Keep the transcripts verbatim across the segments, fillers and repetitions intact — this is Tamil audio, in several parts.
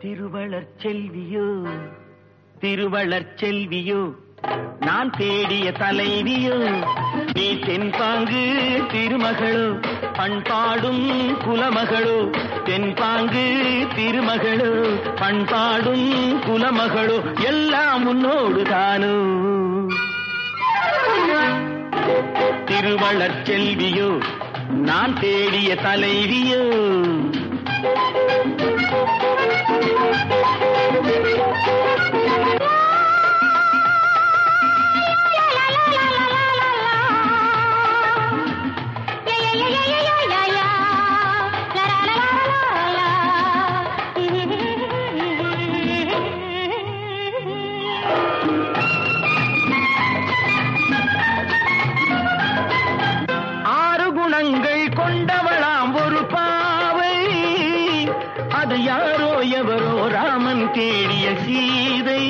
திருவளர் செல்வியோ திருவளர் செல்வியோ நான் தேடிய தலைவியோ நீ தென்பாங்கு திருமகளோ பண்பாடும் குலமகளோ தென்பாங்கு திருமகளோ பண்பாடும் குலமகளோ எல்லாம் உன்னோடு தானோ திருவளர் செல்வியோ நான் தேடிய தலைவியோ கொண்டவளாம் ஒரு பாவை அது யாரோ எவரோ ராமன் தேடிய சீதை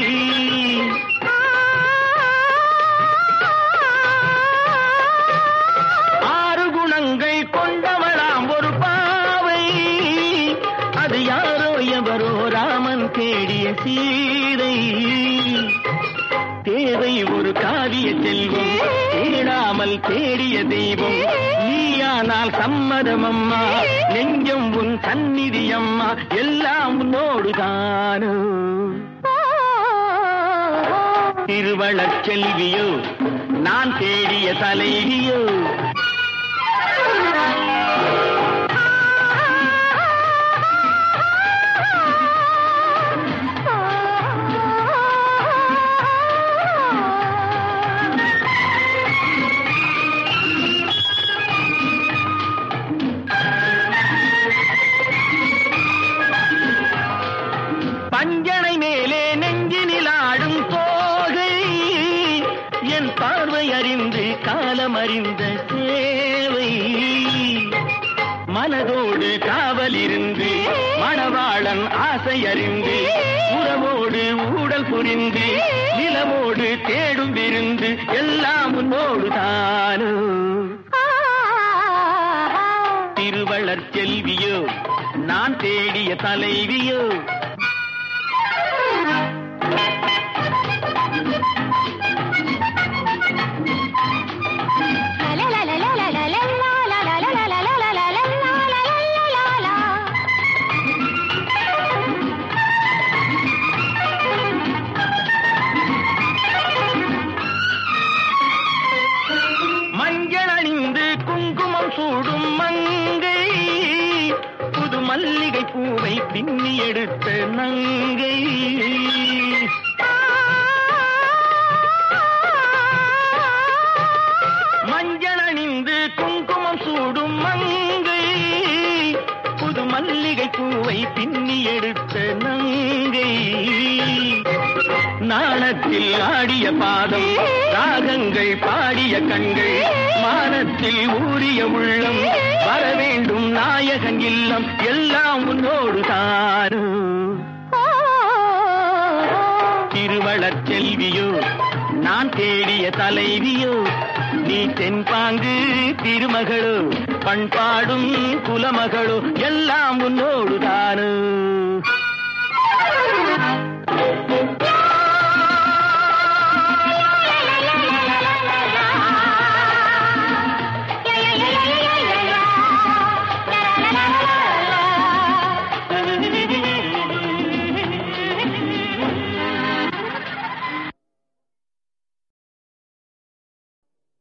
ஆறு குணங்கள் கொண்டவளாம் ஒரு பாவை அது யாரோ எவரோ ராமன் தேடிய சீதை தேவை ஒரு காவிய செல்வம் தேடாமல் தேடிய தெய்வம் நீயானால் சம்மதம் அம்மா நெஞ்சம் உன் சந்நிதி அம்மா எல்லாம் உன்னோடுதானோ திருவளர் செல்வியோ நான் தேடிய தலைவியோ பஞ்சனை மேலே நெஞ்சினில் ஆடும் தோகை என் பார்வை அறிந்து காலம் அறிந்த சேவை மனதோடு காவல் இருந்து மணவாளன் ஆசை அறிந்து உறவோடு ஊடல் புரிந்து நிலவோடு தேடும் விருந்து எல்லாம் உன்னோடு தானோ திருவளர் செல்வியோ நான் தேடிய தலைவியோ மஞ்சள் அணிந்து குங்குமம் சூடும் மங்கை புது மல்லிகை பூவை பின்னி எடுத்த நங்கை மஞ்சள் அணிந்து குங்குமம் சூடும் மங்கை புது மல்லிகை பூவை பின்னி எடுத்த நங்கை நாணத்தில் ஆடிய பாதம் ராகங்கள் பாடிய கண்கள் மானத்தில் ஊறிய உள்ளம் வர வேண்டும் நாயகன் இல்லம் எல்லாம் உன்னோடு தானோ திருவளர் செல்வியோ நான் தேடிய தலைவியோ நீ தென்பாங்கு திருமகளோ பண்பாடும் குலமகளோ எல்லாம் உன்னோடு தானோ